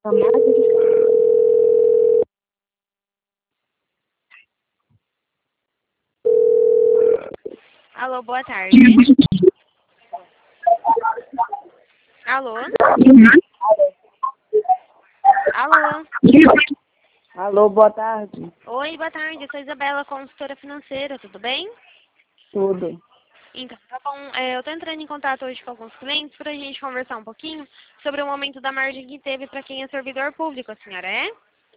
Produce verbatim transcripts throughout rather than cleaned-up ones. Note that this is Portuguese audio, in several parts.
Alô, boa tarde. Alô? Alô? Alô, boa tarde. Oi, boa tarde. Eu sou Isabela, consultora financeira, tudo bem? Tudo. Então, tá bom. É, eu tô entrando em contato hoje com alguns clientes para a gente conversar um pouquinho sobre o aumento da margem que teve para quem é servidor público, a senhora é?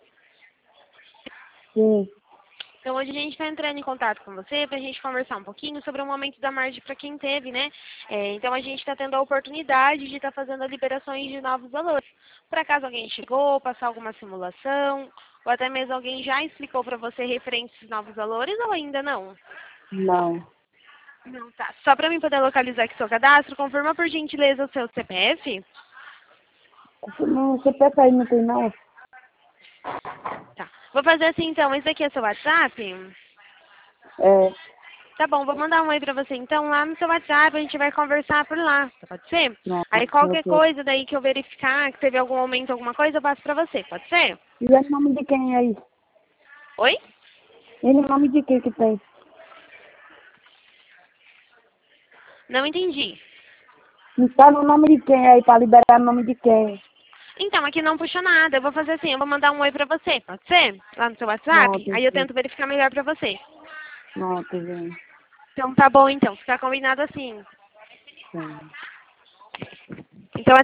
Sim. Então, hoje a gente está entrando em contato com você para a gente conversar um pouquinho sobre o aumento da margem para quem teve, né? É, então, a gente está tendo a oportunidade de estar tá fazendo liberações de novos valores. Por acaso alguém chegou, passar alguma simulação, ou até mesmo alguém já explicou para você referente esses novos valores ou ainda não? Não. Não, tá. Só para mim poder localizar aqui seu cadastro, confirma por gentileza o seu C P F. Não, C P F aí não tem não. Tá. Vou fazer assim então, esse aqui é seu WhatsApp? É. Tá bom, vou mandar um oi pra você então lá no seu WhatsApp, a gente vai conversar por lá, pode ser? Não, Aí qualquer ok. coisa daí que eu verificar, que teve algum aumento, alguma coisa, eu passo pra você, pode ser? E é o nome de quem aí? Oi? Ele é nome de quem que tem? Não entendi. Não tá no nome de quem aí, pra liberar o nome de quem? Então, aqui não puxa nada, eu vou fazer assim, eu vou mandar um oi pra você, pode ser? Lá no seu WhatsApp, Pronto, aí eu sim. tento verificar melhor pra você. Pronto, gente. Então tá bom então, fica combinado assim. Sim. Então